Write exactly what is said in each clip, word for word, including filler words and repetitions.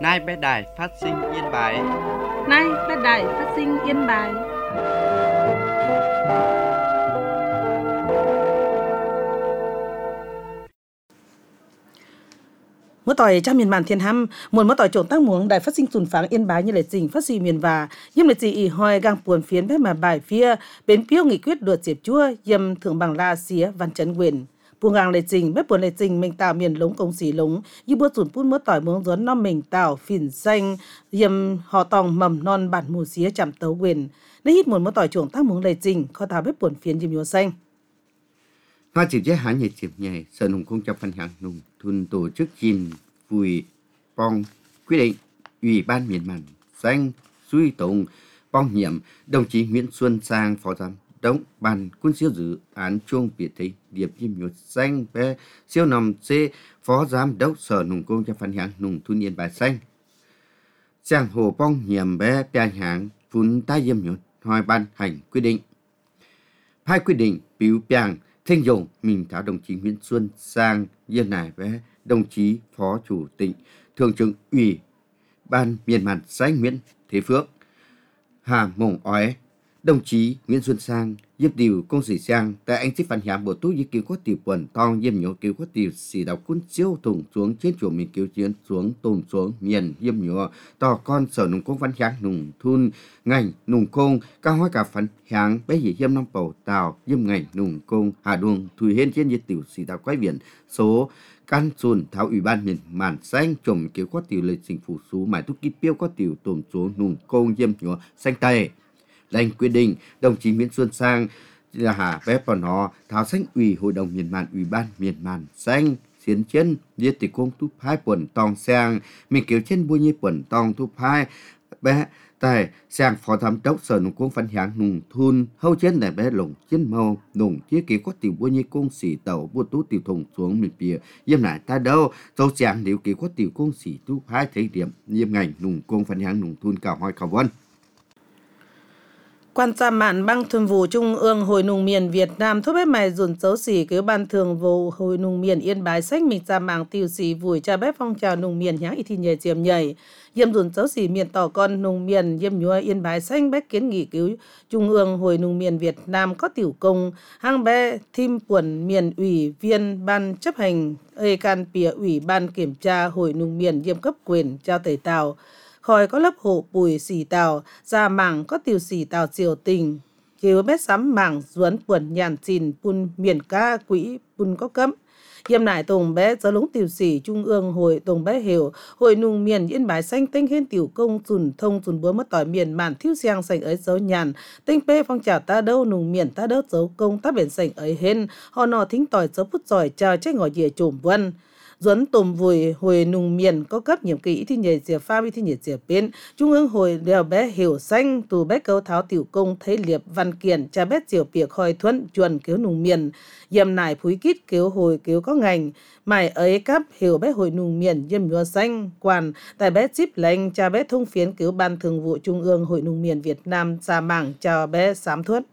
Nay bé đài phát sinh Yên Bái. Nay bé đài phát sinh Yên Bái. Mỗi tỏi trong miền màn thiên hăm, muốn mỗi tỏi trộn tác muống đài phát sinh sùn pháng Yên Bái như lệ trình phát sinh miền và, yếm lệ trình ỉ hoi gang buồn phiến bé mà bài phía, bến piêu nghị quyết đuột diệp chua, yếm thượng bằng la xía văn chấn quyền. Buông gang lệ trình bếp buồn lệ trình mình tạo miền lống công xỉ lống, như bữa sùn phun mỗi tỏi muống gión non mình tạo phỉn xanh, yếm họ tòng mầm non bản mù xía chạm tấu quyền. Nếu hít muốn mỗi tỏi trộn tác muống lệ trình, kho thảo bếp buồn phiến yếm nhúa xanh. Hoa chịu chế hãn nhiệt chịp nhảy, sở nùng công trong phân hạng nùng thun tổ chức chín vùi bong quyết định Ủy ban miền màn xanh suy tổng bong nhiệm đồng chí Nguyễn Xuân Sang phó giám đốc ban quân siêu dự án chuông Việt Thị điệp diêm nhột xanh bé siêu nằm C phó giám đốc sở nùng công trong phân hạng nùng thun Yên Bái xanh sang hồ bong nhiệm bé bia hạng phun tai diêm nhột hỏi ban hành quyết định hai quyết định biểu biang thanh dùng mình thảo đồng chí Nguyễn Xuân Sang yên này với đồng chí phó chủ tịch thường trực ủy ban miền màn xanh Nguyễn Thế Phước Hà Mông ói đồng chí Nguyễn Xuân Sang giúp điều công sĩ sang tại anh xích phản hiểm bộ tú với cứu có tiểu quần tong diêm nhổ cứu có tiểu xì đào quân siêu thủng xuống trên chỗ mình cứu chiến xuống tồn xuống miền diêm nhổ to con sở nùng công văn hiểm nùng thun ngành nùng công cao hóa cả phản hiểm bé gì hiêm năm bầu tàu diêm ngành nùng công hà đuông thùy hên trên nhiệt tiểu xì đào quái biển số căn xuân tháo ủy ban miền màn xanh trồng cứu có tiểu lịch trình phủ số mãi thúc kít piêu có tiểu tồn xuống nùng công diêm nhổ xanh tay lãnh quyết định đồng chí Nguyễn Xuân Sang là hạ bé bọn họ tháo xanh ủy hội đồng miền màn ủy ban miền màn xanh xiến chân diệt tỷ công thúc hai quần tòng sang mình kiểu trên bôi như quần tòng thúc hai bé tại sang phó giám đốc sở nông công phân hạng nùng thun hâu trên này bé lồng trên màu nùng chia kiểu có tiểu bôi như công xỉ tàu bua tú tiểu thùng xuống miền bìa yếm lại ta đâu dấu sang nếu kiểu có tiểu công xỉ thúc hai thấy điểm yếm ngành nùng công phân hạng nùng thun cao hỏi khảo vân. Quan gia mạn bang thường vụ Trung ương Hội nùng miền Việt Nam thúc bếp mày dùn dấu xỉ cứu ban thường vụ Hội nùng miền Yên Bái sách mình ra mạng tiêu xỉ vùi cha bếp phong trào nùng miền nháng y thi nhảy diệm nhảy yếm dùn dấu xỉ miền tỏ con nùng miền yếm nhúa Yên Bái xanh bếp kiến nghị cứu Trung ương Hội nùng miền Việt Nam có tiểu công hang bé thim quần miền ủy viên ban chấp hành ê can pìa ủy ban kiểm tra Hội nùng miền yếm cấp quyền trao tẩy tàu khỏi có lớp hộ bùi xỉ tàu, ra mảng có tiểu xỉ tàu triều tình. Chiếu bét sắm mảng duấn quần nhàn xìn pun miền ca quỹ pun có cấm. Hiêm nại tổng bé gió lúng tiểu xỉ Trung ương Hội tổng bé hiểu Hội nùng miền Yên Bái xanh tinh hên tiểu công dùn thông dùn búa mất tỏi miền màn thiếu xiang sành ấy dấu nhàn. Tinh bê phong trào ta đâu nùng miền ta đỡ dấu công ta biển sành ấy hên. Họ nọ thính tỏi dấu phút giỏi chào trách ngỏ dìa trùm vân. Duấn tùm vùi hồi nùng miền có cấp nhiệm kỳ thi nhảy diệp pha thi nhảy diệp bên Trung ương Hội đèo bé hiểu xanh tù bé câu tháo tiểu công thấy liệp văn kiển cha bé diều piệc khoi thuận chuẩn cứu nùng miền yếm nải phúi kít cứu hồi cứu có ngành mải ấy cấp hiểu bé hội nùng miền yếm nhúa xanh quan tại bé chip lệnh cha bé thông phiến cứu ban thường vụ Trung ương Hội nùng miền Việt Nam ra mảng chào bé sám thuất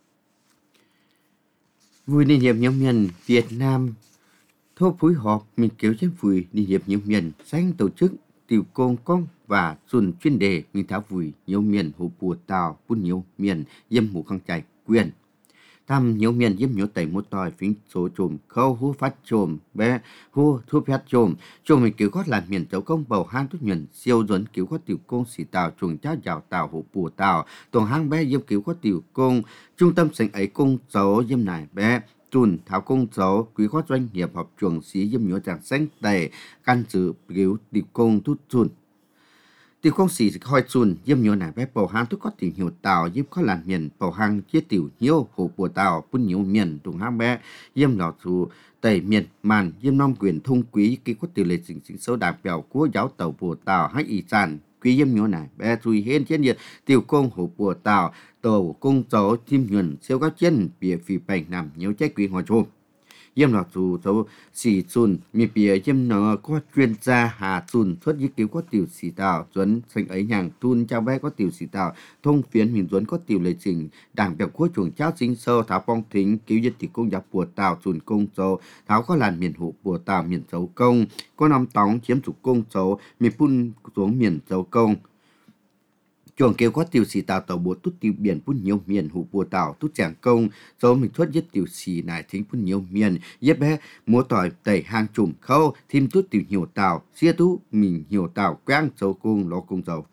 Vui liên hiệp nhóm miền Việt Nam thô phối hợp mình kéo trên vùi đi hiệp nhiều miền xanh tổ chức tiểu công công và xuân chuyên đề mình tháo vùi nhiều miền hồ bùa tàu bún nhiều miền yếm mù khăng chạy quyền thăm nhiều miền yếm nhiều tẩy một tỏi phím số chùm khâu hú phát chùm bé hú thu phát chùm chùm mình cứu có làm miền châu công bầu hang tốt nhuận siêu duẩn cứu có tiểu công xỉ tàu chuồng cháo dạo tàu hồ bùa tàu tuồng hang bé yếm cứu có tiểu công trung tâm sành ấy công dấu yếm này bé chùn thảo công dấu quý có doanh nghiệp hợp chuồng xí yếm nhúa chẳng xanh tẩy căn dự cứu tiểu công thút chùn tiểu công xí khoi chùn yếm nhúa này bé bầu hang thút có tiểu nhiều tàu yếm có làm miền bầu hang chia tiểu nhiều hồ bùa tàu bún nhiều miền tuồng hang bé yếm lọ thù tẩy miền màn yếm nom quyền thông quý ký có tiểu lệ chính chính số đạp bèo của giáo tàu bùa tàu hay ý sản quý yếm nhúa này bé chui hên trên nhiệt tiểu công hồ bùa tàu tổ công dấu chim nhuận siêu các chân bìa phì bành nằm nhiều trái quý hòa chôm yếm lọt dù dấu xì chun mi bìa yếm nó có chuyên gia hà chun xuất dứt cứu có tiểu xì tạo duấn sinh ấy nhàng tun trao bé có tiểu xì tạo thông phiến mình duấn có tiểu lệ trình đảng biểu quốc chuồng cháo sinh sơ tháo bong thính cứuยึt tỷ công giặc bùa tạo chun công dấu tháo có làn miền hụ bùa tạo miền dấu công có năm tóng chiếm chủ công dấu mi pun xuống miền dấu công chuồng kêu có tiểu xì tạo tàu bùa tút tiêu biển pun nhiều miền hụ bùa tạo tút giảng công dấu mình thoátยึt tiểu xì này thính pun nhiều miền yếp bé múa tỏi tẩy hàng chùm khâu thêm tút tiểu nhiều tạo xia tú mình nhiều tạo quang dấu công lo công dấu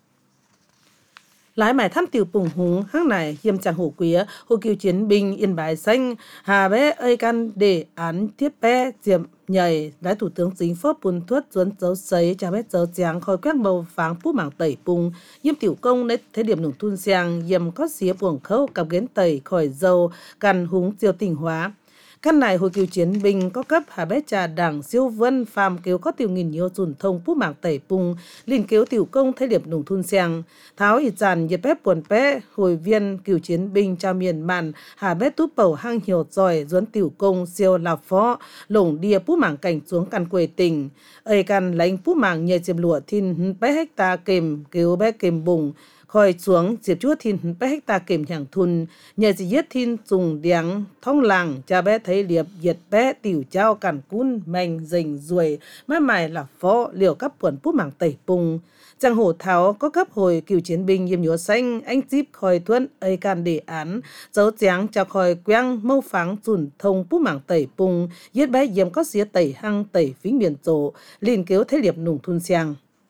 lái mải thăm tiểu bùng hùng hang này hiểm chẳng hổ quía hồ kiều chiến binh yên bái xanh hà bé ơi căn đề án tiếp bé diệm nhảy lái thủ tướng chính phủ bùn thuất duấn dấu sấy cha bé dấu giáng khói quét màu pháng phú mảng tẩy bùng yếm tiểu công nết thế điểm nông thôn giang yếm có xía buồng khâu cặp ghén tẩy khỏi dầu cằn húng tiêu tình hóa căn này hồi kiều chiến binh có cấp hà bé trà đảng siêu vân phàm kiều có tiểu nghìn nhiều dùn thông phú mảng tẩy bùng liền kiều tiểu công thế điểm nông thôn giang tháo ít dàn nhiệt bếp buồn bé hồi viên kiều chiến binh trao miền màn hà bé túp bầu hang hiểu giỏi duấn tiểu công siêu lạp phó lồng đìa phú mảng cảnh xuống căn quê tình ơi căn lãnh phú mảng nhờ chiếm lụa thiên bé hecta kềm kiều bé kềm bùng khỏi xuống diệp chúa thiên bé hecta kềm hàng thun nhờ gì yết thiên dùng điáng thông làng cha bé thấy liệp diệt bé tiểu trao cản cún manh dình ruồi mái mài là phó liều cấp quần phú mảng tẩy bùng Trang hổ tháo có cấp hồi cựu chiến binh yếm nhúa xanh anh díp khỏi thuận ấy can đề án dấu giáng cho khỏi quang mâu pháng dùn thông bú mảng tẩy bùng yết bé yếm có xía tẩy hăng tẩy phính biển tổ liền kéo thế liệp nùng thun xiang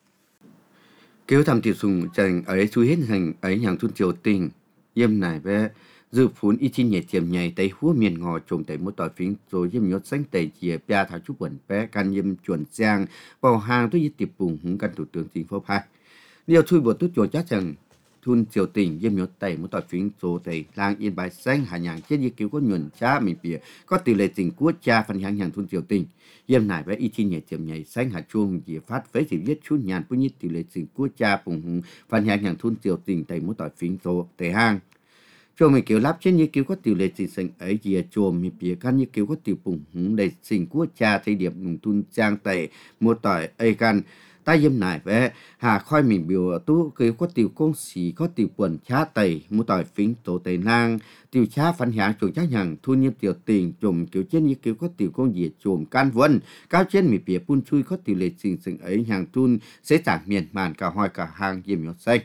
kéo thầm tiểu sùng chẳng ấy chui hết hành ấy nhàng thun triều tình yếm này bé dự phún y chín nhẹ tiềm nhảy tây húa miền ngò trồng tây một tỏi phính rồi yếm nhót xanh tây chìa bia thảo chút bẩn bé can yếm chuẩn giang vào hàng tôi yết tiệp bùng hứng căn thủ tướng chính phủ hai điều chui bộ tút chuột chắc rằng thun triều tình yếm nhót tây một tỏi phính rồi tây lang yên bài xanh hà nhàng chết như cứu có nhuận cha mình bìa có tỷ lệ tình quốc cha phần hàng nhàng thun triều tình yếm này bé y chín nhẹ tiềm nhảy xanh hà chuông dìa phát với chỉ viết chút nhàn cũng như tỷ lệ tình quốc cha bùng hứng phần hàng nhàng thun triều tình tây một tỏi phính rồi tây hang cho mình kiểu lắp trên như kiểu có tiểu lệ trình sinh ấy gì cho mình bịa can như kiểu có tiểu bùng hứng đầy sinh quốc cha thấy điểm nông thôn trang tệ một tỏi ấy can ta yếm này về hà khoi mình biểu tu kiểu có tiểu công sĩ có tiểu quần cha tẩy một tỏi phính tổ tây nang tiểu cha phản hàng chủ chắc nhàng thu nhiêu tiểu tình chùm kiểu trên như kiểu có tiểu công gì chùm can vân cao trên mình bịa pun chui có tiểu lệ trình sinh ấy hàng thun sẽ chẳng miền màn cả hoi cả hàng yếm nhót xanh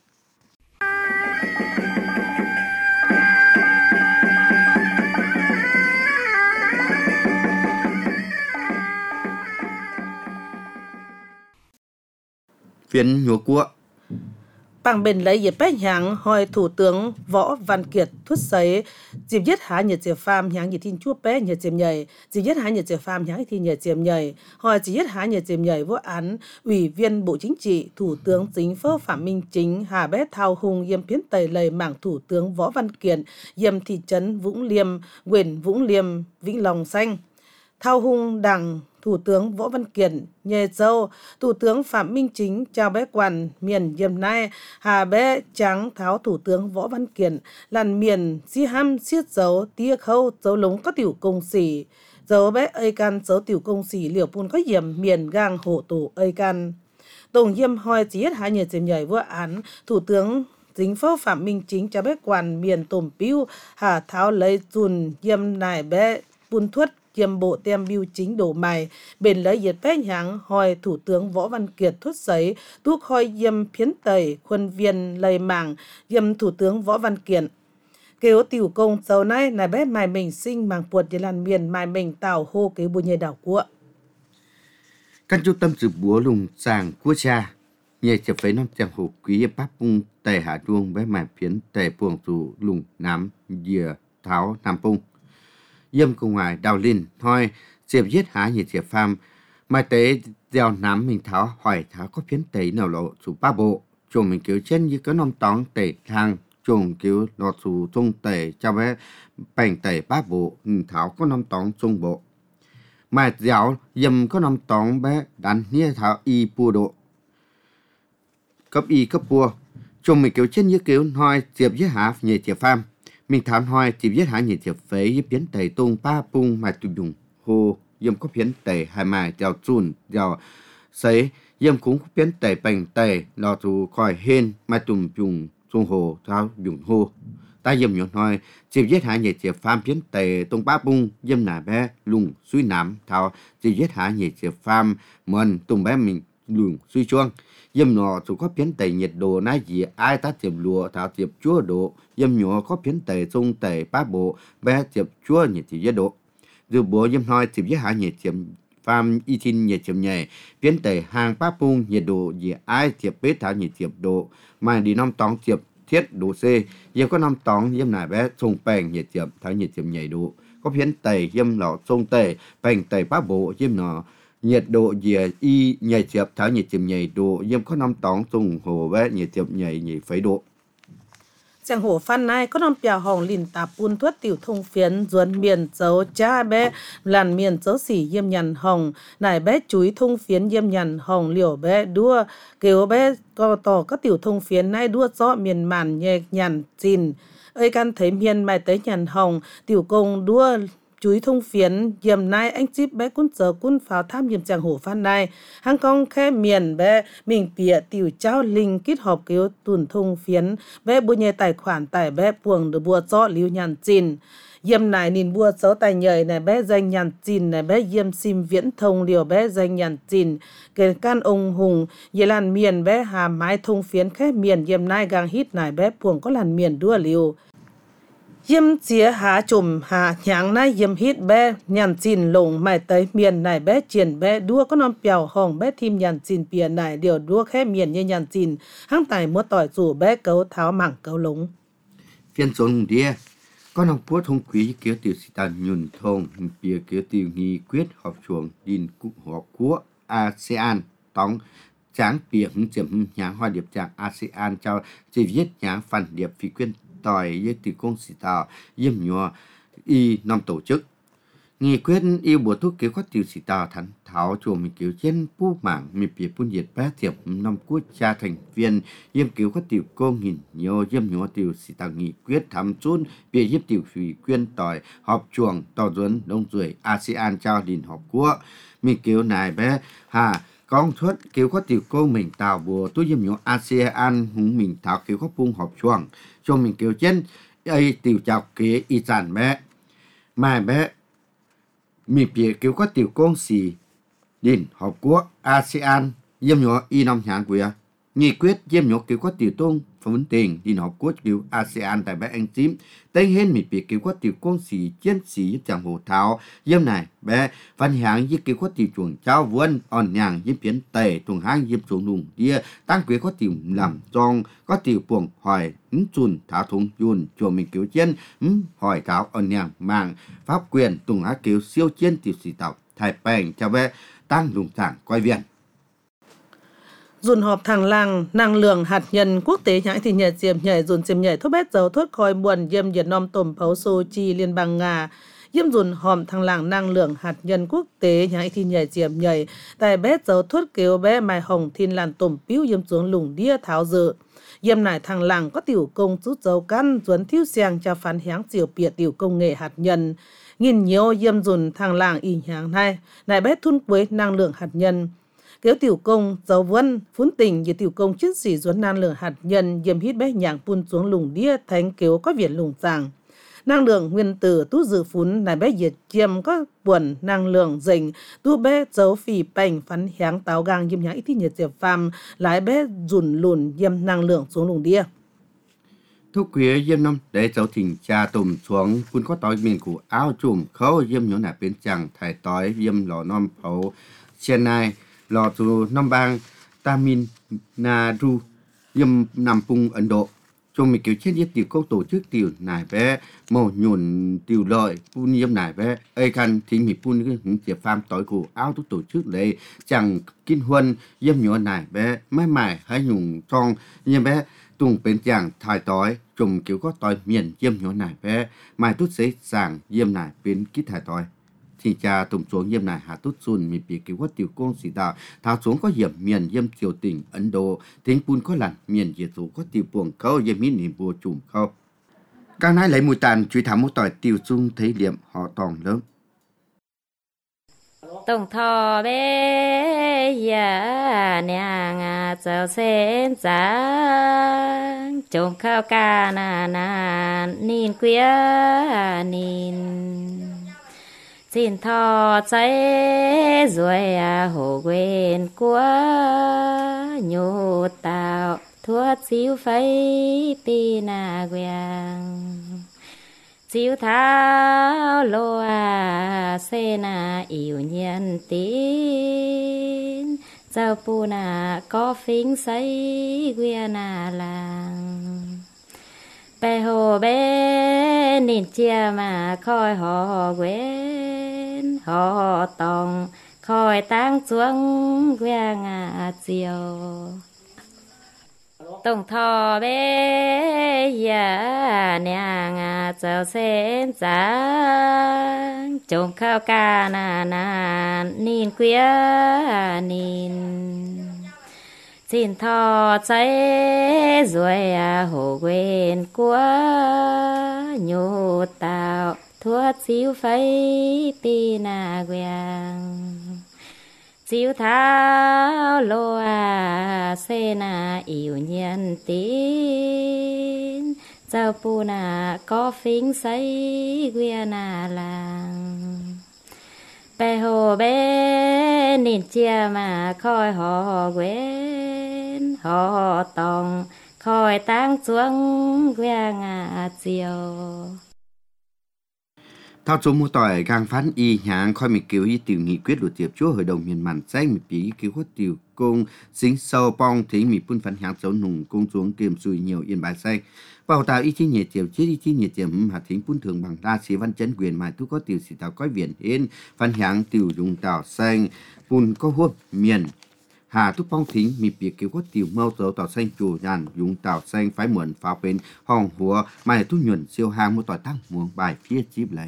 phiến nhúa cua bằng bên lấy dịp bách nhàng hỏi thủ tướng Võ Văn Kiệt thuyết sấy dịp nhất há nhiệt diệp pham nhàng nhiệt thiên chúa bé nhiệt diệp nhảy dịp nhất há nhiệt diệp pham nhàng thì nhiệt diệp nhảy hỏi dịp nhất há nhiệt diệp nhảy vô án ủy viên bộ chính trị thủ tướng chính phủ Phạm Minh Chính hà bé thao hùng yêm phiến tẩy lời mảng thủ tướng Võ Văn Kiệt yêm thị trấn Vũng Liêm huyện Vũng Liêm Vĩnh Long Xanh thao hùng đảng Thủ tướng Võ Văn Kiệt, nhờ dâu, Thủ tướng Phạm Minh Chính chào bé quản miền yếm nay, hà bé trắng tháo Thủ tướng Võ Văn Kiệt, làn miền si ham siết dấu, tia khâu, dấu lúng có tiểu công sĩ, dấu bé ơi can dấu tiểu công sĩ liều pun có yểm miền gang hộ tổ ơi can. Tổng yếm hỏi chỉ hết hai nhờ chìm nhảy vô án, Thủ tướng Chính phủ Phạm Minh Chính chào bé quản miền tổm piu, hà tháo lấy dùn yếm này bé pun thuất, kiêm bộ tem biêu chính đổ mày bên lấy nhiệt bé nhàng hỏi thủ tướng Võ Văn Kiệt thốt giấy tuốc hỏi yêm phiến tẩy khuôn viên lầy mảng yêm thủ tướng Võ Văn Kiệt kêu tiểu công dầu này này bé mài mình sinh mảng puột để làm miền mài mình tàu hô cái bùi nhầy đảo của căn trung tâm dự búa lùng sàng quốc cha nhẹ chập phấy năm chàng hồ quý bắp bung tề hạ chuông bé mài phiến tề buồng dù lùng nám dìa tháo nam bung yếm cùng ngoài đào linh thôi diệp giết há nhiệt diệp pham mai tế gieo nắm mình tháo hỏi tháo có phiến tẩy nào lộ chủ ba bộ chồng mình cứu trên như có nông tóng tẩy thang chồng cứu lọt chủ trung tẩy cho bé bành tẩy ba bộ tháo có nông tóng trung bộ mai giáo yếm có nông tóng bé đánh nia tháo y bùa độ cấp y cấp bùa chồng mình cứu trên như cứu thôi diệp giết há nhiệt diệp pham mình thám hỏi chỉ biết hả nhiệt diệp phế với biến tẩy tung ba bung mà tụi dùng hồ yếm có phiến tẩy hai mai đèo chun đèo sấy yếm cũng phiến tẩy bành tẩy lò dù khỏi hên mai tùm dùng sông hồ thao dùng hồ ta yếm nhọn nói chỉ giết hạ nhiệt chỉ phàm phiến tẩy tung ba bung yếm nà bé lùng suy nám thao chỉ giết hạ nhiệt chỉ phàm mần tung bé mình lùng suy chuông yếm nọ dù có phiến tẩy nhiệt độ nái gì ai ta tiệp lúa thao tiệp chúa độ yếm nhỏ có phiến tẩy sông tẩy ba bộ bé tiệp chúa nhiệt chỉ giết độ dù bố yếm nói tiệp giết hạ nhiệt chỉ phàm y tin nhiệt chậm nhẹ phiến tẩy hàng ba bung nhiệt độ gì ai tiệp bế thảo nhiệt tiệp độ mà đi năm tóng tiệp thiết độ C yếm có năm tóng yếm nải bé sông bèn nhiệt tiệp thảo nhiệt tiệp nhảy độ có phiến tẩy yếm lọ sông tẩy bèn tẩy ba bộ yếm nọ nhiệt độ gì y nhảy tiệp thảo nhiệt tiệp nhảy độ yếm có năm tóng sông hồ bé nhiệt tiệp nhảy nhảy phẩy độ Giang hồ phan nai có năm bèo hồng lìn tạp bùn thuất tiểu thông phiến duẩn miền dấu cha bé làn miền dấu xỉ yêm nhằn hồng nải bé chuối thông phiến yêm nhằn hồng liều bé đua kêu bé co tỏ các tiểu thông phiến nai đua rõ miền màn nhẹ nhằn chìn ơi can thấy miền mai tới nhằn hồng tiểu công đua chuối thông phiến yêm nai anh chip bé cún giờ cún pháo tham yêm giang hồ phan nai hang công khe miền bé mình bịa tiểu trao linh kết hợp kêu tuần thông phiến bé bua nhẹ tài khoản tài bé buồng được bua rõ liu nhàn chìn yêm nai nín bua xấu tài nhời này bé danh nhàn chìn này bé yêm sim viễn thông liều bé danh nhàn chìn kề can ông hùng ye làn miền bé hà mái thông phiến khe miền yêm nai gang hít này bé buồng có làn miền đua liu yếm chia hạ chùm hạ nháng nai yếm hít bé nhàn chìn lồng mày tới miền này bé triển bé đua có năm bèo hồng bé thêm nhàn chìn bìa này điều đua khé miền như nhàn chìn hăng tài mua tỏi rủ bé cấu tháo mảng cấu lống phiên xuống đĩa có năm phút thông quý kiểu tiểu sĩ tàn nhuần thông bìa kiểu tiểu nghi quyết họp chuồng điên cục họp của a sê an tóng tráng bìa hứng chấm nháng hoa điệp trạng a sê an cho chỉ viết nháng phản điệp phi quyên tỏi với từ công sĩ tạo yếm nhỏ y năm tổ chức nghị quyết yêu bộ thuốc kế khoát tiểu sĩ tạo thắn tháo chùa mình kiểu trên pu mảng mình bịa phun diệt bé tiệp năm quốc gia thành viên yếm kiểu khoát tiểu công nghìn nhiều yếm nhỏ tiểu sĩ tạo nghị quyết thắm chun bịa yếm tiểu thủy quyên tỏi họp chuồng tỏ duấn đông ruồi a sê an trao đình họp quốc mình kiểu này bé hà con thuất kiểu có tiểu cô mình tạo bùa tôi yếm nhỏ a sê an hùng mình tháo kiểu có phun họp chuồng cho mình kiểu trên ấy tiểu chào kế y sản bé mà bé mình bịa kiểu có tiểu công sĩ đến họp quốc a sê an yếm nhỏ y năm nhãn quỷ nghị quyết yếm nhỏ kiểu có tiểu tôn vấn tình đến họp quốc kiểu a sê an tại bé anh tím tên hết mình bịa kiểu có tiểu công sĩ chiến sĩ giúp chẳng hồ tháo yếm này bé văn hạng với kiểu có tiểu chuồng trao vườn on nhàng với biến tề tuồng hang với chuồng nùng đia tăng quý có tiểu làm tròn có tiểu buồng hỏi ứng chun tháo thùng yun cho mình kiểu trên ứng hỏi tháo on nhàng mạng pháp quyền tuồng há kiểu siêu chiến tiểu sĩ tộc thái bèn cho bé tăng lùng thẳng coi viện dùn họp thằng làng năng lượng hạt nhân quốc tế nhãi thì nhảy diệm nhảy dùn diệm nhảy thuốc bét dầu thuốc khói buồn yêm Việt Nam tôm pháo sô chi liên bang Nga yêm dùn họp thằng làng năng lượng hạt nhân quốc tế nhãi thì nhảy diệm nhảy tại bét dầu thuốc kêu bé mai hồng thiên làn tôm piu yêm xuống lùng đia tháo dự yêm nải thằng làng có tiểu công rút dấu căn duấn thiếu xèng cho phán háng diệu bịa tiểu công nghệ hạt nhân nghìn nhiều yêm dùn thằng làng y nháng này nải bét thun quế năng lượng hạt nhân kéo tiểu công dấu vân phun tình như tiểu công chiến sĩ duấn năng lượng hạt nhân yếm hít bé nhàng phun xuống lùng đia thánh kéo có viện lùng giảng năng lượng nguyên tử tu dự phun này bé diệt chiêm có buồn năng lượng dình tu bé dấu phì bành phán háng táo gang yếm nháng ít nhiệt diệp phàm lái bé dùn lùn yếm năng lượng xuống lùng đia thuốc quý yếm năm để cháu thỉnh cha tùm xuống phun có tỏi miền của áo chùm khâu yếm nhỏ nải bên chẳng thải tỏi yếm lò non phấu trên này lò từ năm bang Tamil Nadu yếm nằm phung Ấn Độ cho mình kiểu chết yết tiểu câu tổ chức tiểu nải bé màu nhuần tiểu lợi phun yếm nải bé ấy khăn thì mình phun cái những tiệp phàm tỏi của áo tổ tổ chức lấy chẳng kinh huân yếm nhỏ nải bé mái mải hay nhung trong yếm bé tung bên chẳng thải tỏi chùm kiểu có tỏi miền yếm nhỏ nải bé mai tút giấy sàng yếm nải bên kít thải tỏi thì cha tùng xuống yếm này hạ tút xuân mi bị kiểu có tiểu công sĩ tạo tháo xuống có hiểm miền yếm triều tỉnh Ấn Độ tính pun có làn miền diệt dù có tiểu buồng khâu yếm mít niệm bùa chùm khâu các nái lấy mùi tàn truy thám một tỏi tiểu dung thấy liệm họ tòng lớn tổng thọ bé ya nàng à cháu sen sáng trông khao ca na na nín quía nín xin thọ cháy rồi à hồ quên quá nhô tạo thua xíu phấy pi na quang chiếu tháo lô à xe na yêu nhân tín giao pu na có phính say quê na làng bè hồ bé nín chia mà khôi họ quên họ tòng khôi tăng xuống quê ngà chiều tổng thọ bé ya nàng à cháu sen sáng trông khao ca na na nín quía nín xin thọ cháy rồi à hồ quên quá nhô tạo thua xíu phấy pi na quang chiếu tháo lô à xe na yêu nhân tín giao pu na có phính say quê na làng bè hồ bé nín chia mà khôi họ quên họ tòng khôi tăng xuống quê ngà chiều thao số mua tỏi gang phán y nhang khoi mi kiều y tiểu nghị quyết của tiệp chúa hội đồng miền màn xanh mi bí kiều hốt tiểu công sinh sâu bong thế mi phun phán hàng dấu nùng công xuống kiềm sùi nhiều yên bài xanh bảo tạo y chi nhiệt tiệp chết y chi nhiệt tiệp hạt thính phun thường bằng đa sĩ văn chấn quyền mà thu có tiểu sĩ tạo có viện hiến phán hàng tiểu dùng tạo xanh phun có hốt miền hà thúc bong thính mi bí kiều hốt tiểu mau dấu tạo xanh chủ nhàn dùng tạo xanh phái muộn pháo bên hòn hùa mà thu nhuận siêu hàng mua tỏi tăng muộn bài phía chip lành.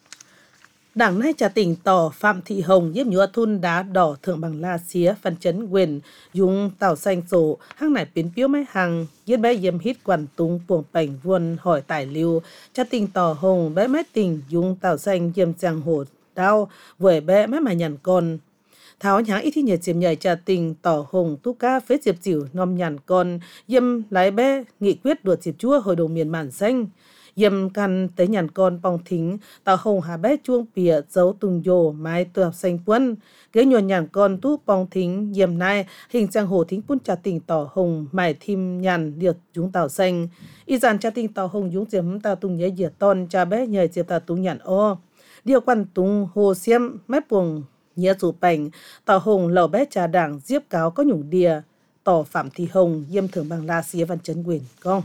Đảng nay trả tỉnh tỏ Phạm Thị Hồng giúp nhúa thun đá đỏ thượng bằng la xía phân chấn quyền dùng tàu xanh sổ hang nải biến piếu máy hàng giết bé yếm hít quản tung buồng bảnh vuôn hỏi tải lưu trả tỉnh tỏ Hồng bé máy tỉnh dùng tàu xanh yếm chàng hổ đau vời bé máy mà nhằn con tháo nhá ít thi nhiệt chiếm nhảy trả tình tỏ Hồng tu ca phết diệp chịu nom nhằn con yếm lái bé nghị quyết đuột diệp chúa hội đồng miền màn xanh yếm căn tới nhàn con bong thính tàu Hồng hà bé chuông pìa dấu tung dồ mái tựa xanh quân ghế nhuần nhàn con tu bong thính yếm nai hình trang hồ thính pun trà tình tỏ Hồng mải thim nhàn điệt chúng tàu xanh y dàn trà tình tỏ Hồng dũng diếm tàu tung nhảy diệt ton cha bé nhảy diệt tàu tung nhàn o điều quan tung hồ xiêm mép buồng nhớ chủ bảnh tàu Hồng lầu bé trà đảng diếp cáo có nhủng đìa tỏ Phạm Thị Hồng yếm thưởng bằng la xía văn chấn quyền con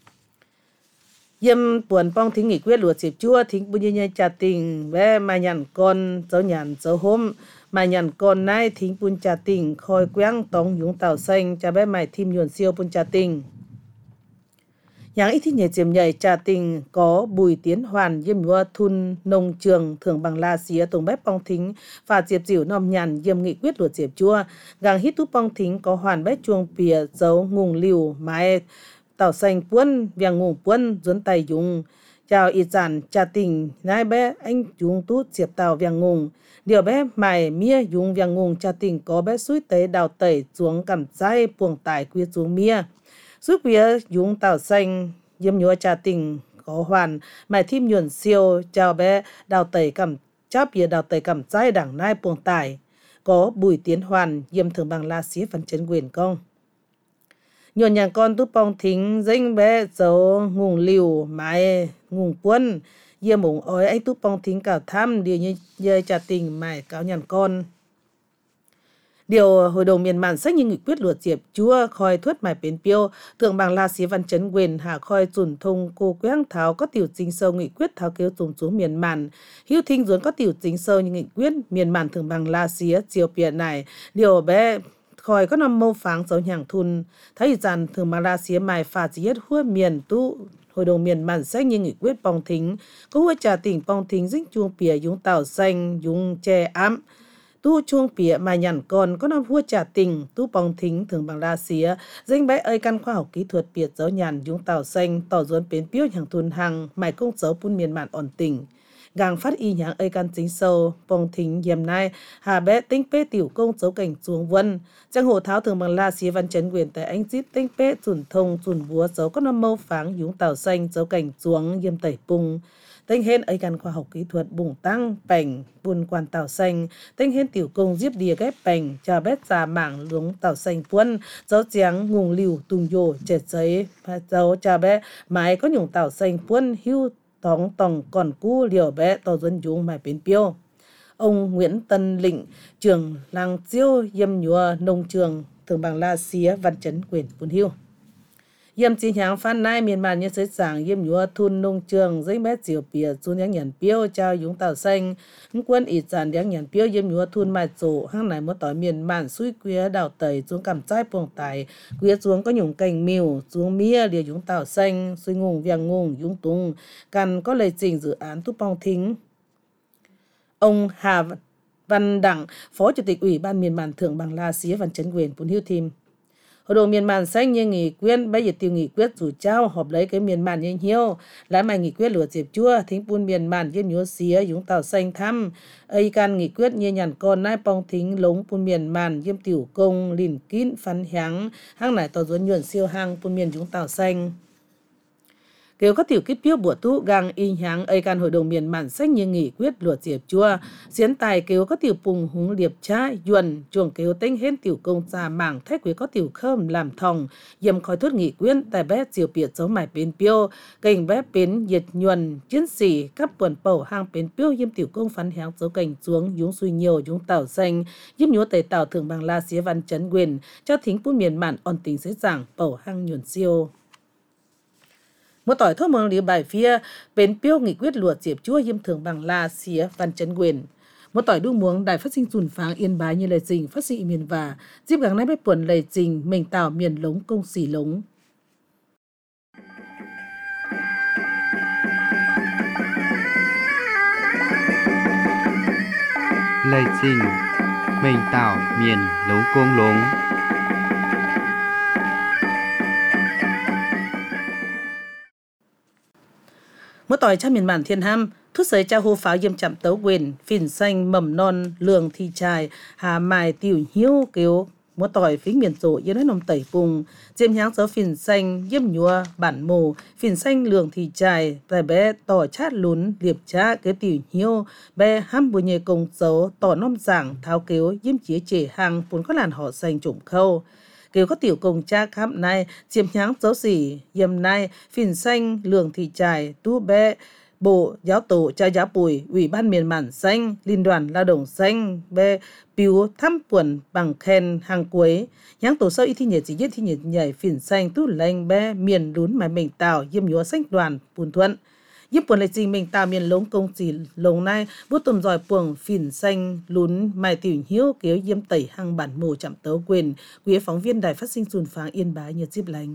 yếm buồn bong thính nghị quyết luật diệp chúa thính bùn nhây trà tình bé mà nhàn con dấu nhàn dấu hôm mà nhàn con nay thính bùn trà tình khôi quang tống dũng tàu xanh cha bé mày thim nhuần siêu bùn trà tình nhàng ít thích nhảy diệm nhảy trà tình có Bùi Tiến Hoàn yếm nhua thun nông trường thưởng bằng la xía tổng bếp bong thính và diệp dịu nom nhàn yếm nghị quyết luật diệp chúa gang hít tú bong thính có hoàn bếp chuông pìa dấu ngùng liều mái tàu xanh quân viang ngùng quân dẫn tay dùng chào ít giản trà tình nai bé anh dùng tút diệp tàu viang ngùng điều bé mày mía dùng viang ngùng trà tình có bé suối tế đào tẩy xuống cầm dây buồng tải quy xuống mía suối quía dùng tàu xanh yếm nhúa trà tình có hoàn mày thim nhuần siêu chào bé đào tẩy cầm chắp bìa đào tẩy cầm dây đảng nai buồng tải có Bùi Tiến Hoàn yếm thường bằng la xí phần chấn quyền công nhuần nhàng con tu bong thính danh bé dấu ngùng liều mái ngùng quân yếm ủng ôi anh tu bong thính cả thăm điều như dơi trà tình mày cáo nhàn con điều hội đồng miền màn sách như nghị quyết luật diệp chúa khoi thuất mải bến piêu thượng bằng la xí văn chấn quyền hà khoi chuẩn thông cô quang tháo có tiểu chính sâu nghị quyết tháo kêu dùng xuống miền màn hiếu thinh dốn có tiểu chính sâu như nghị quyết miền màn thượng bằng la xí chiều bìa này điều bé khoi có năm mâu pháng dấu nhàng thun thấy dàn thường bằng la xí mài phà chỉ hết hua miền tu hội đồng miền màn sách như nghị quyết bong thính có hua trà tỉnh bong thính dinh chuông bìa dùng tàu xanh dùng che ám tu chuông pía mà nhằn con có năm vua trả tình tu bong thính thường bằng la xía danh bái ơi căn khoa học kỹ thuật biệt dấu nhàn dùng tàu xanh tỏ dốn bến piếu hàng thôn hàng mài công dấu pun miền mạn ổn tình gang phát y nhang ấy can chính sâu bông thính yếm nai hà bé tinh pê tiểu công dấu cảnh chuông vân trang hồ tháo thường bằng la xía văn chấn quyền tại anh zip tinh pê chuẩn thông chuẩn búa dấu có năm mâu pháng dũng tàu xanh dấu cảnh chuông yếm tẩy bung tinh hên ấy can khoa học kỹ thuật bùng tăng bành buôn quan tàu xanh tinh hên tiểu công diếp đìa ghép bành trà bét già mảng lúng tàu xanh quân dấu trắng ngùng liu tung dồ chệt giấy dấu trà bé mái có nhung tàu xanh quân hưu tóng tòng còn cú liều bé tàu dân dũng mài bến piêu. Ông Nguyễn Tân Lĩnh trưởng làng chiêu yêm nhúa nông trường thường bằng la xía văn chấn quyền Bún Hiêu. Yêm chi nhang phan nai miền màn như sấy sảng yêm nhúa thun nông trường dây bé chiều bìa xuống nhang nhàn piêu trao dũng tàu xanh quân ít giàn nhang nhàn piêu yêm nhúa thun mai sổ hang này một tỏi miền màn suy quía đào tẩy xuống cầm trái buồng tài quía xuống có nhung cành miêu xuống mía lìa dũng tàu xanh suy ngùng viang ngùng dũng tung cần có lời trình dự án tu pong thính. Ông Hà Văn Đặng, Phó Chủ tịch Ủy ban miền màn thượng bằng la xía văn chấn quyền Bún Hiêu Thìm. Hội đồng miền màn xanh như nghị quyết bây giờ tiêu nghị quyết rủ trao họp lấy cái miền màn như hiếu lại mày nghị quyết lửa diệp chua thính buôn miền màn như nhúa xía dũng tàu xanh thăm ấy can nghị quyết như nhàn con nai pong thính lống buôn miền màn yêm tiểu công lìn kín phán háng hang nải tàu duẩn nhuận siêu hang buôn miền dũng tàu xanh. Kêu có tiểu kích phiếu bùa tu gang y nháng ấy can hội đồng miền màn sách như nghị quyết luật diệp chua xiến tài kêu có tiểu pùng húng liệp cha yuan chuồng kêu tinh hên tiểu công gia mảng thách quý có tiểu khơm làm thòng yếm khói thuốc nghị quyết tại bé diều biệt dấu mải bến piêu cảnh bé bến nhiệt nhuần chiến sĩ cấp quần bầu hang bến piêu yếm tiểu công phán háng dấu cảnh xuống dũng suy nhiều dũng tàu xanh yếm nhúa tẩy tàu thường bằng la xía văn chấn quyền cho thính buôn miền màn on tình dễ dàng bầu hang nhuần siêu. Một tỏi thuốc mong lý bài phía bến piêu nghị quyết luật diệp chúa yêm thường bằng la xía văn chấn quyền. Một tỏi đu muống đài phát sinh dùn pháng yên bái như lời trình phát sinh miền và dịp gắng nay bếp buồn lời trình mình tạo miền lống công xỉ lống. Lời trình mình tạo miền lống công lống. Một tỏi cha miền màn thiên ham thút sấy cha hô pháo yêm chậm tấu quyền phìn xanh mầm non lường thi trài hà mài tiểu hiếu kêu một tỏi phính miền rộ yếm nói nồng tẩy vùng diêm nháng dấu phìn xanh yêm nhúa bản mồ phìn xanh lường thi trài tại bé tỏi chát lún liệp cha cái tiểu hiếu bé ham bùa nhề công dấu tỏi nom giảng tháo kêu yếm chía chể hàng vốn có làn họ xanh trụng khâu kêu có tiểu công cha khắp nay diêm nháng dấu xỉ yếm nay phìn xanh lường thi trài tu bé Bộ Giáo tổ cha giáo bùi Ủy ban miền màn xanh Liên đoàn Lao động xanh bê piu thăm quần bằng khen hàng cuối nháng tổ sâu y thi nhiệt chỉ nhất thi nhiệt nhảy phìn xanh tú lành bê miền lún mà mình tạo yêm nhúa xanh đoàn bùn thuận yếm quần lệch gì mình tạo miền lống công chỉ lồng nay bút tùm giỏi puồng phìn xanh lún mài tiểu hiếu kéo yếm tẩy hàng bản mồ chạm tấu quyền quý phóng viên đài phát sinh dùn pháng yên bái nhiệt dịp lành.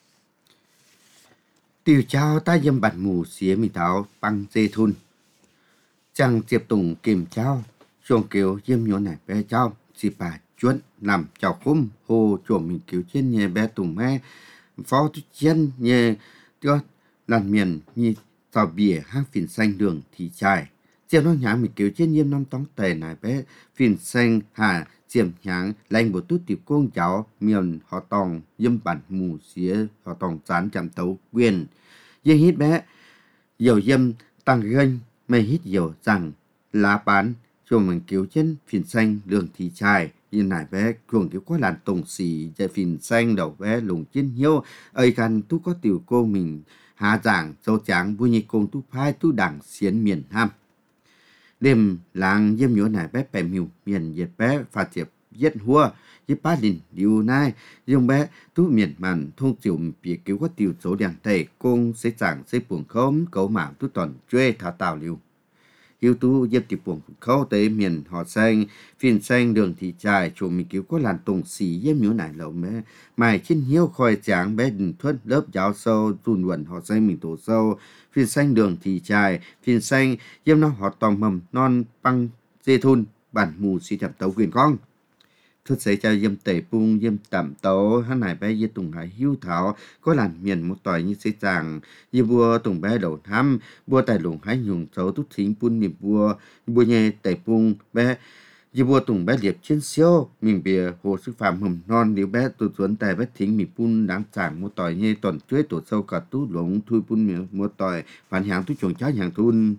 Tiểu trao ta yếm bản mù xía mình tháo bằng dê thun. Chẳng tiếp tùng kìm trao, chuồng kiều yếm nhúa nải bé trao, xì bà chuốt nằm chào khung hồ chuồng mình kiều trên nhẹ bé tùng mẹ, phó tu chân nhẹ tiêu làn miền như tàu bìa hang phìn xanh đường thì trải. Chiều nó nháng mình kiều trên yếm năm tóng tề nải bé phìn xanh hà chiếm nháng lành bộ tút tiệp công cháu miền họ tòng yếm bản mù xía họ tòng chán chạm tấu quyền. Dây hít bé, dầu dâm tăng ganh, mày hít dầu rằng, lá bán, cho mình cứu chân phìn xanh đường thì trai, như nải bé, chuồng cứu có làn tổng xỉ, chạy phìn xanh đầu bé lùng chiến hiếu, ơi căn tu có tiểu cô mình, hạ giảng, dâu tráng, vui nhị công tu phai tu đảng xiến miền ham. Đêm làng dâm nhúa nải bé bẻ miu, miền diệt bé, phá tiệp, giết hua, với ba đình điều này dùng bé tu miền màn thông chịu bị cứu có tiêu số đèn tẩy công sẽ chẳng sẽ buồn khóm cấu mạng tu toàn chuê thả tạo liu hiếu tu dẹp tiệp buồn khâu tới miền họ xanh phiền xanh đường thị trài chủ mình cứu có làn tùng xì dêm nhớ nải lậu bé mài trên hiếu khoi tráng bé đình thuất lớp giáo sâu tuần quần họ xanh mình tổ sâu phiền xanh đường thị trài phiền xanh dêm nó họ tòng mầm non băng dê thun bản mù xì thập tấu quyền con Thức sẽ cho dâm tề bung dâm tạm tấu hắn này bé dê tùng hải hiếu thảo có làm miền một tỏi như sẽ chàng như bua tùng bé đầu thăm bua tài lùng hái nhung xấu tút thính bun niệm bua bua nhẹ tề bung bé như bua tùng bé liệp trên siêu mình bìa hồ sư phạm mầm non nếu bé tụt xuống tài bé thính mình bun đáng chàng một tỏi như toàn chuối tụt sâu cả tú lũng thui bun miệng một tỏi phản hàng tú chuồng chó hàng thun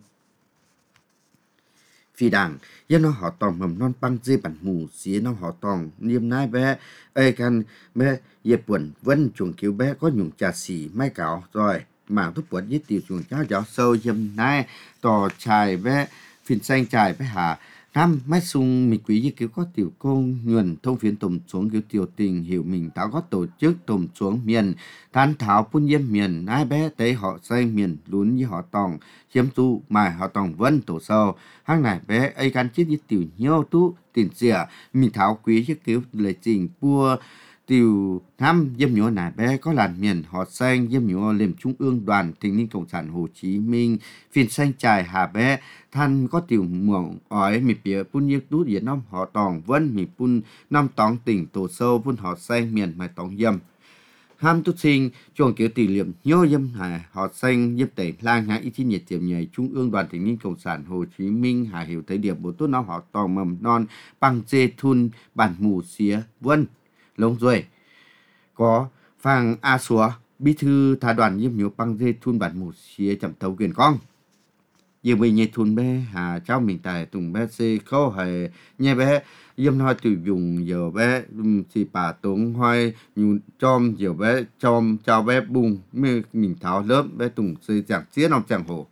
phi đảng dân nó họ tòng mầm non băng dê bản mù xía nó họ tòng niêm nai bé ê can bé dẹp quần vân chuồng cứu bé có nhung trà xỉ mai cảo rồi mảng thuốc quần với tiêu chuồng cháo giáo sâu dâm nai tò chài bé phiền xanh chài bé hà năm mấy sung mình quý với kiểu có tiểu công nhuần thông phiến tùm xuống kiểu tiểu tình hiểu mình tạo có tổ chức tùm xuống miền than thảo phun diêm miền nai bé tế họ xây miền lún với họ tòng chiếm tu mà họ tòng vân tổ sâu hàng này bé ấy can chết với tiểu nhiêu tu tiền xỉa mình thảo quý với kiểu lời trình bua tiểu năm diêm nhúa này bé có làn miền họ xanh diêm nhúa liềm trung ương đoàn thanh niên cộng sản Hồ Chí Minh phiền xanh trài hà bé than có tiểu muộn ói mì bìa pun nhiêu tú địa năm họ tòng vân mì pun năm tòng tỉnh tổ sâu pun họ xanh miền mày tòng dâm ham tu sinh chuồng kiểu tỷ liệm nhô dâm hà họ xanh dâm tẩy lang hãng ý chí nhiệt tiệm nhảy trung ương đoàn thanh niên cộng sản Hồ Chí Minh hà hiểu thấy điểm bộ tốt nó họ tòng mầm non bằng dê thun bản mù xía vân lông rồi có phàng a xúa bí thư thái đoàn nhiêm nhớ băng dê thun bản một xía chậm tàu quyền con giờ bây nhẹ thun bé hà cháu mình tài tùng bé xê khâu hay nhẹ bé yếm nói từ dùng giờ bé thì bà tống hoài nhung chom giờ bé chom cháu bé bùng mình tháo lớp bé tùng xê chẳng xía nào chẳng hồ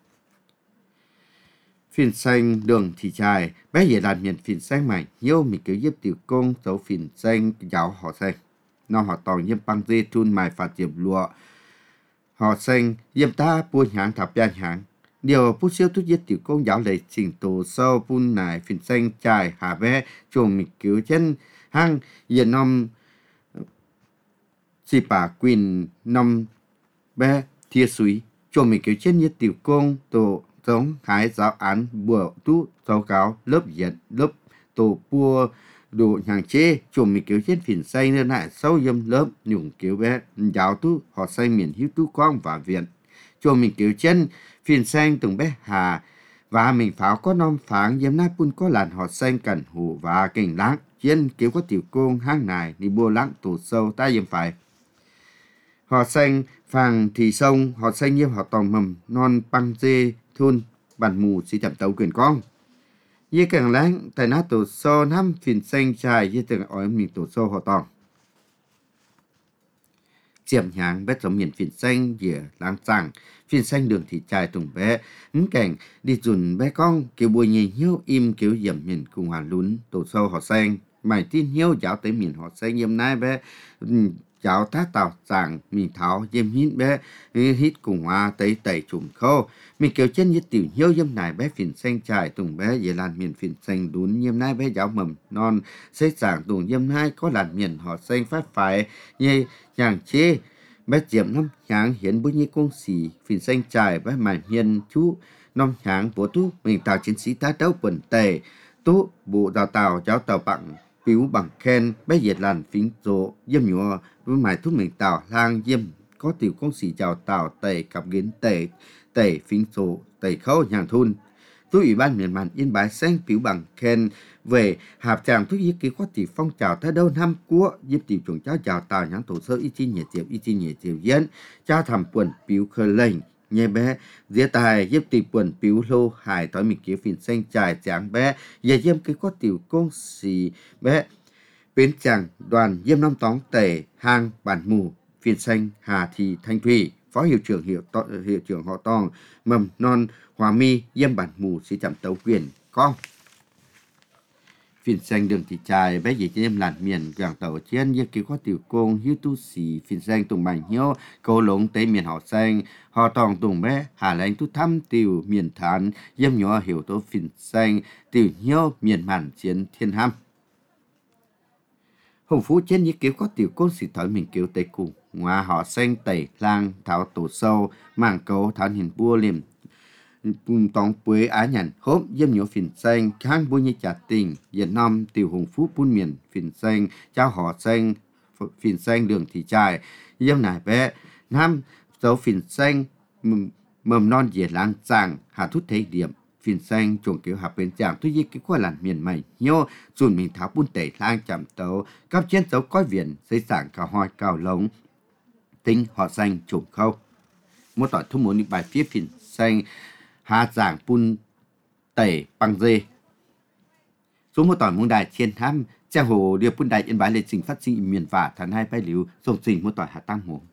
phiền xanh đường thì trai bé về làm nhận phiền xanh mày nhiều mình cứ giúp tiểu công dấu phiền xanh giáo họ xanh nó họ tòng yếm băng dê thun mài phạt diệp lụa họ xanh yếm ta buôn hãng thập bian hãng điều phút siêu tốt nhất tiểu công giáo lệ trình tổ sâu bun nải phiền xanh trai hà bé chuồng mình cứu chân hang yên năm si bà quỳnh năm bé thia suý chuồng mình cứu chân nhất tiểu công tổ giống hái giáo án bùa tú giáo cáo lớp diện lớp tổ bua đồ hàng chế chuồng mình kiểu chết phiền say nên lại sâu dâm lớp nhung kiểu bé giáo tú họ say miền hiếu tú quang và viện chuồng mình kiểu chân phiền xanh từng bé hà và mình pháo có non pháng dâm nát pun có làn họ xanh cẩn hủ và cảnh láng trên kiểu có tiểu công hang này đi bua láng tổ sâu ta dâm phải họ xanh phàng thì sông họ xanh như họ tòng mầm non băng dê thun bản mù chỉ chậm tàu quyền con như càng láng tại nát tổ sâu năm phiền xanh trai như từng ở mình tổ sâu họ tòng chiếm nhàng bé giống miền phiền xanh dìa láng chẳng phiền xanh đường thì trai tùng bé ứng cảnh đi dùn bé con kiểu bùi nhì hiếu im kiểu dầm miền cùng hòa lún tổ sâu họ xanh mày tin hiếu giáo tới miền họ xanh yếm nai bé cháu tá tàu rằng mình tháo dêm hít bé hít cùng hoa tấy tẩy chùm khô mình kiểu chân như tiểu hiếu dâm này bé phiền xanh trải tùng bé về làn miền phiền xanh đún nhiêm nai bé giáo mầm non xếp giảng tùng nhiêm nai có làn miền họ xanh phát phải như nhàng chê bé diệm năm nháng hiến bối như công sĩ phiền xanh trải bé mải miền chú năm nháng bố tú mình tàu chiến sĩ tá đấu quần tề tú bộ đào tàu giáo tàu bằng phiếu bằng khen bé dệt làn phím rộ dâm nhựa với mài thuốc mình tàu lang dâm có tiểu công sĩ chào tàu tẩy cặp kiến tẩy tẩy phím rộ tẩy khâu nhàng thun tôi ủy ban miền màn yên bái xanh phiếu bằng khen về hạp tràng thuốc ý ký có tiểu phong trào tới đâu năm của giúp tiểu chuẩn cháu chào tàu nhãn tổ sơ y chi nhiệt tiệp y chi nhiệt tiệp dân cha thầm quần phiếu khơi lệnh nhé bé dĩa tài giúp tiểu quần phiếu lô hải tối mình kiếm phiền xanh trải tráng bé và dâm cái có tiểu công sĩ bé bến chàng đoàn dâm năm tóng tể hang bản mù phiền xanh hà thị thanh thủy phó hiệu trưởng hiệu to, hiệu trưởng họ tòng mầm non hòa mi dâm bản mù sĩ chậm tấu quyền con phiền xanh đường thị trai bé gì cho em làn miền gàng tàu trên như kiểu có tiểu công hiếu tu sĩ phiền xanh tùng bành hiếu câu lống tế miền họ xanh họ tòng tùng bé hà lãnh tu thăm tiểu miền thán dâm nhỏ hiểu tố phiền xanh tiểu hiếu miền màn chiến thiên ham hồng phú trên như kiểu có tiểu công sĩ thổi mình kiểu tây cùng ngoài họ xanh tẩy lang thảo tổ sâu mảng cấu thảo hiền bua liềm bùm tòng quế á nhận hốp yếm nhổ phìn xanh kháng bùi như trả tình Việt Nam tiểu hùng phú bùn miền phìn xanh cháu họ xanh phìn xanh đường thị trài yếm nải bé nam dấu phìn xanh mầm non dễ lang chàng hạ thút thế điểm phìn xanh trồng kiểu hạ bên chàng tuy nhiên cái khoa làn miền mày nhô dùn mình tháo bún tẩy lang chạm tấu các chiến dấu coi viện xây sảng cả hoa cao lống tính họ xanh trùng khâu một tỏi thu muốn bài phía phìn xanh hạ giảng bún tẩy bằng dê số một tỏi mông đài chiến thăm trang hồ điều bún đài yên bái lên trình phát sinh miền vả tháng hai bài liu dòng trình một tỏi hạ tăng hồ